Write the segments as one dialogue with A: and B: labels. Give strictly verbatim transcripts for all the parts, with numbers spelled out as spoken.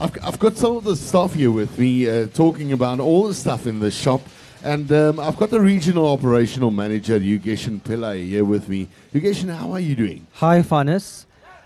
A: I've, I've got some of the staff here with me uh, talking about all the stuff in the shop. And um, I've got the regional operational manager, Yugeshan Pillai, here with me. Yugeshan, how are you doing?
B: Hi, Vanus.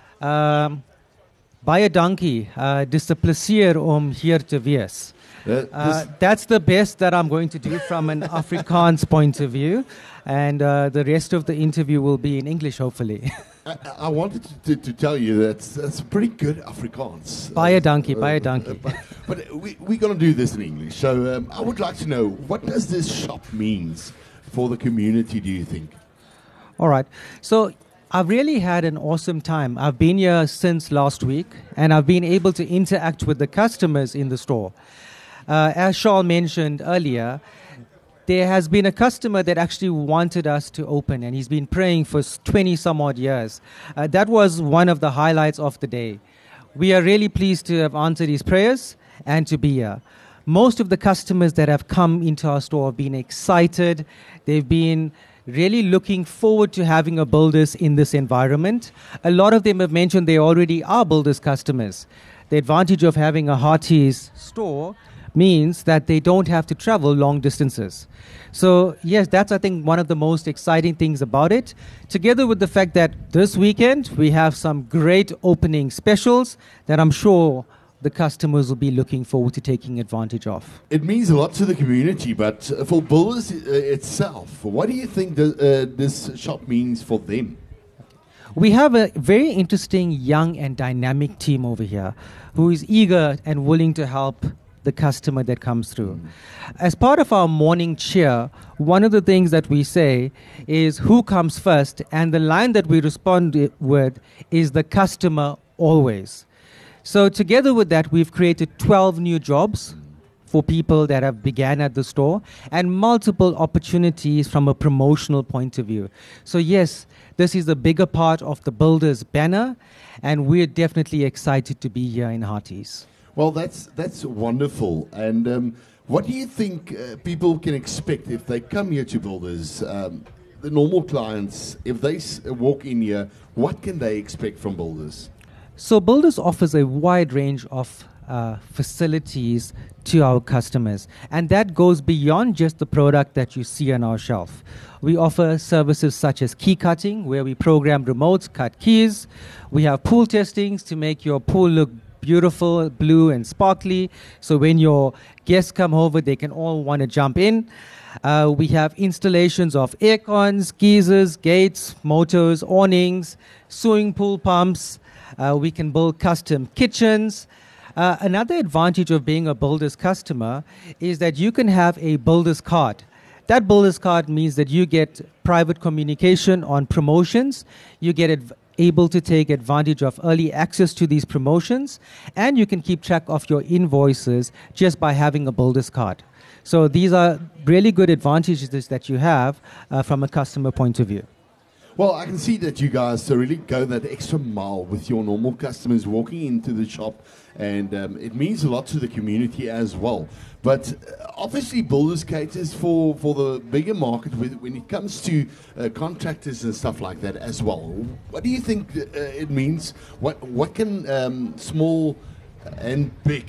B: Um, baie dankie. Uh, dis 'n plesier om hier te wees.
A: Uh,
B: Uh, that's the best that I'm going to do from an Afrikaans point of view. And uh, the rest of the interview will be in English, hopefully.
A: I, I wanted to, to tell you that that's pretty good Afrikaans.
B: Baie dankie, baie dankie.
A: Uh, but but we, we're going to do this in English. So um, I would like to know, what does this shop means for the community, do you think?
B: All right. So I've really had an awesome time. I've been here since last week, and I've been able to interact with the customers in the store. Uh, as Charles mentioned earlier, there has been a customer that actually wanted us to open, and he's been praying for twenty some odd years. Uh, that was one of the highlights of the day. We are really pleased to have answered his prayers and to be here. Most of the customers that have come into our store have been excited. They've been really looking forward to having a Builders in this environment. A lot of them have mentioned they already are Builders customers. The advantage of having a Hearties store means that they don't have to travel long distances. So yes, that's, I think, one of the most exciting things about it, together with the fact that this weekend we have some great opening specials that I'm sure the customers will be looking forward to taking advantage of.
A: It means a lot to the community, but uh, for Builders uh, itself, what do you think the, uh, this shop means for them?
B: We have a very interesting young and dynamic team over here who is eager and willing to help the customer that comes through. As part of our morning cheer, one of the things that we say is who comes first, and the line that we respond i- with is the customer always. So together with that, we've created twelve new jobs for people that have began at the store and multiple opportunities from a promotional point of view. So yes, this is the bigger part of the Builders banner, and we're definitely excited to be here in Hearties.
A: Well, that's that's wonderful. And um, what do you think uh, people can expect if they come here to Builders? Um, the normal clients, if they s- walk in here, what can they expect from Builders?
B: So Builders offers a wide range of uh, facilities to our customers, and that goes beyond just the product that you see on our shelf. We offer services such as key cutting, where we program remotes, cut keys. We have pool testings to make your pool look beautiful, blue and sparkly, so when your guests come over, they can all want to jump in. Uh, we have installations of air cons, geysers, gates, motors, awnings, swimming pool pumps. Uh, we can build custom kitchens. Uh, another advantage of being a Builders customer is that you can have a Builders card. That Builders card means that you get private communication on promotions, you get adv- able to take advantage of early access to these promotions, and you can keep track of your invoices just by having a Builders card. So these are really good advantages that you have uh, from a customer point of view.
A: Well, I can see that you guys uh, really go that extra mile with your normal customers walking into the shop, and um, it means a lot to the community as well. But uh, obviously, Builders caters for, for the bigger market with, when it comes to uh, contractors and stuff like that as well. What do you think uh, it means? What what can um, small and big,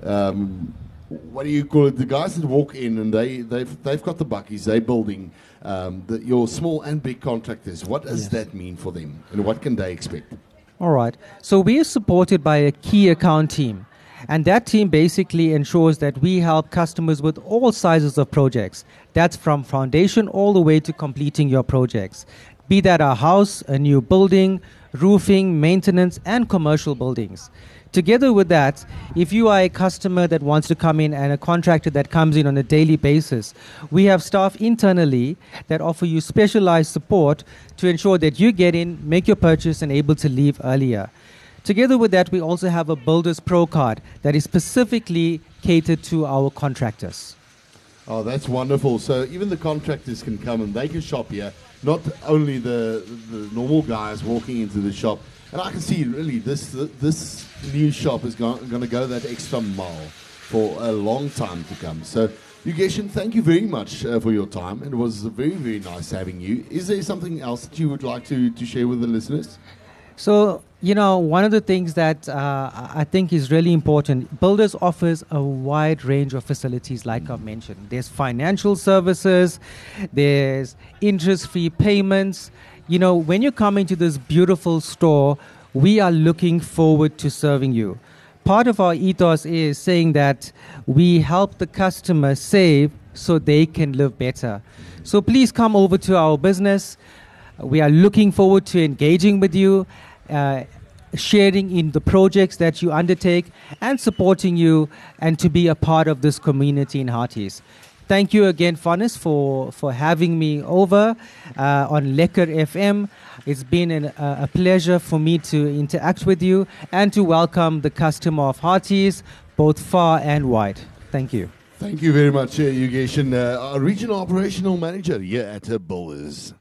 A: um, what do you call it? The guys that walk in and they they've they've got the buckies, they're building. Um, the, your small and big contractors, what does
B: Yes.
A: that mean for them, and what can they expect?
B: All right. So we are supported by a key account team. And that team basically ensures that we help customers with all sizes of projects. That's from foundation all the way to completing your projects. Be that a house, a new building, roofing, maintenance, and commercial buildings. Together with that, if you are a customer that wants to come in and a contractor that comes in on a daily basis, we have staff internally that offer you specialized support to ensure that you get in, make your purchase, and able to leave earlier. Together with that, we also have a Builders Pro card that is specifically catered to our contractors.
A: Oh, that's wonderful. So even the contractors can come and they can shop here, not only the, the normal guys walking into the shop. And I can see really this this new shop is going to go that extra mile for a long time to come. So, Yugeshan, thank you very much uh, for your time. It was very, very nice having you. Is there something else that you would like to, to share with the listeners?
B: So, you know, one of the things that uh, I think is really important, Builders offers a wide range of facilities, like I've mentioned. There's financial services, there's interest-free payments. You know, when you come into this beautiful store, we are looking forward to serving you. Part of our ethos is saying that we help the customer save so they can live better. So please come over to our business. We are looking forward to engaging with you, uh, sharing in the projects that you undertake, and supporting you, and to be a part of this community in Hearties. Thank you again, Fanis, for, for having me over uh, on Lekker F M. It's been an, uh, a pleasure for me to interact with you and to welcome the customer of Hearties, both far and wide. Thank you.
A: Thank you very much, uh, Yogesh, uh, our Regional Operational Manager here at uh, Builders.